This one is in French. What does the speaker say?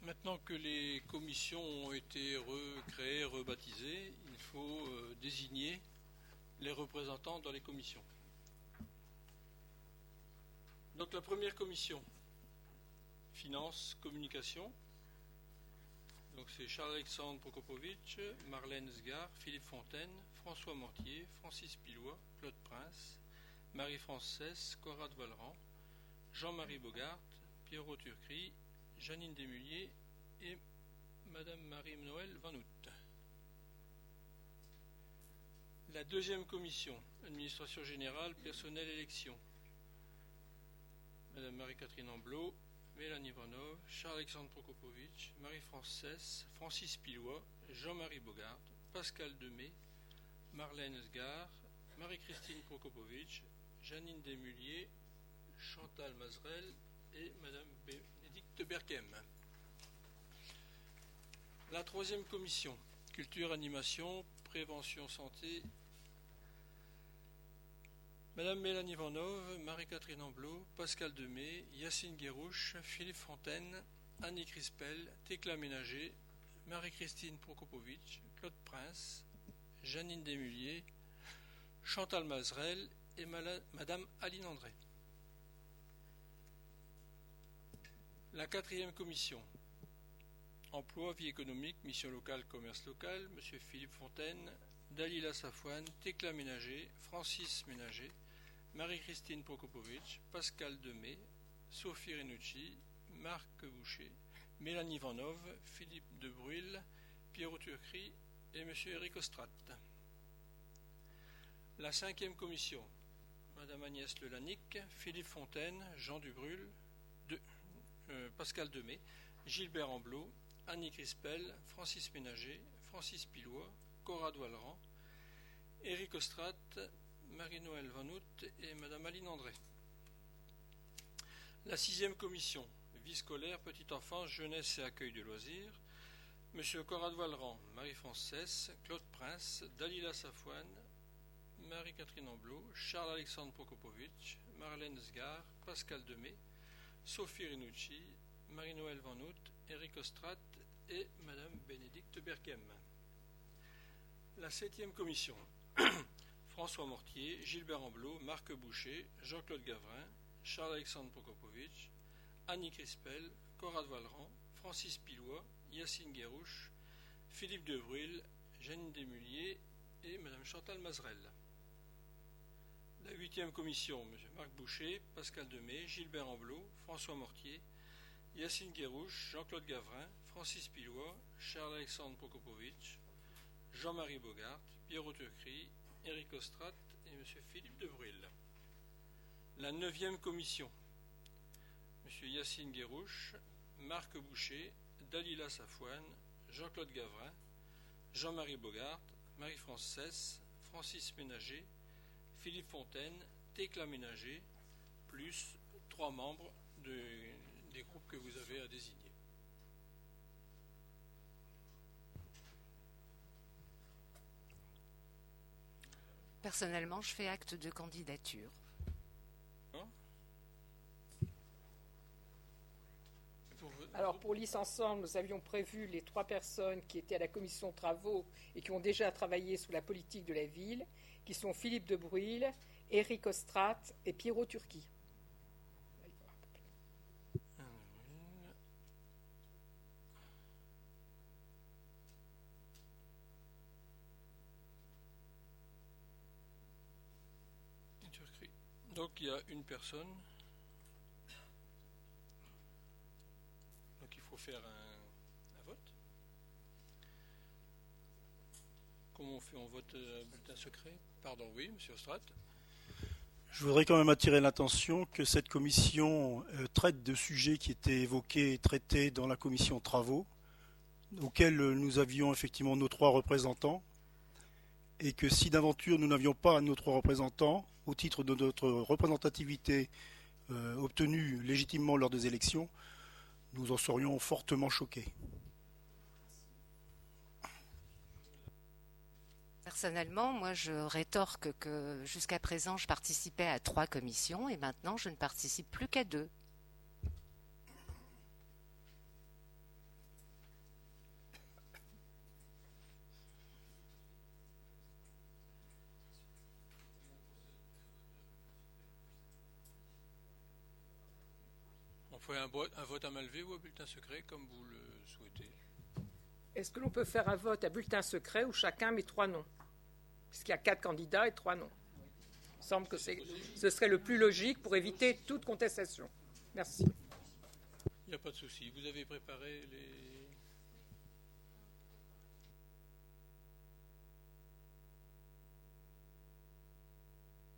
Maintenant que les commissions ont été recréées, rebaptisées, il faut désigner les représentants dans les commissions. Donc la première commission, Finances, Communication. Donc c'est Charles-Alexandre Prokopovitch, Marlène Sgard, Philippe Fontaine, François Mortier, Francis Pilois, Claude Prince, Marie-France Cesse, Conrad Vallerand, Jean-Marie Bogart, Pierrot Turcry, Janine Desmulliers et Madame Marie-Noël Van Hout. La deuxième commission, Administration générale, personnel, élection. Madame Marie-Catherine Amblot, Mélanie Ivanov, Charles-Alexandre Prokopovitch, Marie-France Cesse, Francis Pilois, Jean-Marie Bogart, Pascal Demey, Marlène Sgard, Marie-Christine Prokopovitch, Janine Desmulliers, Chantal Mazerel et Madame Bénédicte Berkem. La troisième commission, Culture, Animation, Prévention, Santé. Madame Mélanie Ivanov, Marie-Catherine Amblot, Pascal Demey, Yacine Guérouche, Philippe Fontaine, Annie Crispel, Thécla Ménager, Marie-Christine Prokopovitch, Claude Prince, Janine Desmulliers, Chantal Mazerel et Madame Aline André. La quatrième commission, Emploi, vie économique, mission locale, commerce local, Monsieur Philippe Fontaine, Dalila Safouane, Thécla Ménager, Francis Ménager, Marie-Christine Prokopovitch, Pascal Demey, Sophie Renucci, Marc Boucher, Mélanie Ivanov, Philippe de Bruyl, Pierrot Turcry et M. Éric Ostrat. La cinquième commission, Madame Agnès Lelanic, Philippe Fontaine, Jean Dubrul, Pascal Demey, Gilbert Amblot, Annie Crispel, Francis Ménager, Francis Pilois, Conrad Vallerand, Éric Ostrat, Marie-Noël Van Hout et Madame Aline André. La sixième commission, vie scolaire, petite enfance, jeunesse et accueil de loisirs, Monsieur Conrad Vallerand, Marie-France Cesse, Claude Prince, Dalila Safouane, Marie-Catherine Amblot, Charles-Alexandre Prokopovitch, Marlène Sgard, Pascal Demey, Sophie Renucci, Marie-Noël Van Hout, Éric Ostrat et Madame Bénédicte Berkem. La septième commission, François Mortier, Gilbert Amblot, Marc Boucher, Jean-Claude Gavrin, Charles-Alexandre Prokopovitch, Annie Crispel, Conrad Vallerand, Francis Pilois, Yacine Guérouche, Philippe de Bruyl, Janine Desmulliers et Madame Chantal Mazerel. La huitième commission, M. Marc Boucher, Pascal Demey, Gilbert Amblot, François Mortier, Yacine Guérouche, Jean-Claude Gavrin, Francis Pilois, Charles-Alexandre Prokopovitch, Jean-Marie Bogart, Pierrot Turcry, Éric Ostrat et M. Philippe de Bruyl. La neuvième commission, M. Yacine Guérouche, Marc Boucher, Dalila Safouane, Jean-Claude Gavrin, Jean-Marie Bogart, Marie-France Cesse, Francis Ménager, Philippe Fontaine, Thécla Ménager, plus 3 membres des groupes que vous avez à désigner. Personnellement, je fais acte de candidature. Alors pour Lys Ensemble, nous avions prévu les 3 personnes qui étaient à la commission travaux et qui ont déjà travaillé sous la politique de la ville, qui sont Philippe de Bruyl, Éric Ostrat et Pierrot Turcry. Donc il y a une personne. Donc il faut faire un vote. Comment on fait? On vote bulletin secret? Pardon, oui, monsieur Ostrat. Je voudrais quand même attirer l'attention que cette commission traite de sujets qui étaient évoqués et traités dans la commission travaux, auxquels nous avions effectivement nos 3 représentants, et que si d'aventure nous n'avions pas nos 3 représentants, au titre de notre représentativité obtenue légitimement lors des élections, nous en serions fortement choqués. Personnellement, moi je rétorque que jusqu'à présent je participais à 3 commissions et maintenant je ne participe plus qu'à 2. ferait un vote à main levée ou à bulletin secret, comme vous le souhaitez. Est-ce que l'on peut faire un vote à bulletin secret où chacun met 3 noms? Puisqu'il y a 4 candidats et 3 noms. Il me semble que ce serait le plus logique pour éviter toute contestation. Merci. Il n'y a pas de souci. Vous avez préparé les...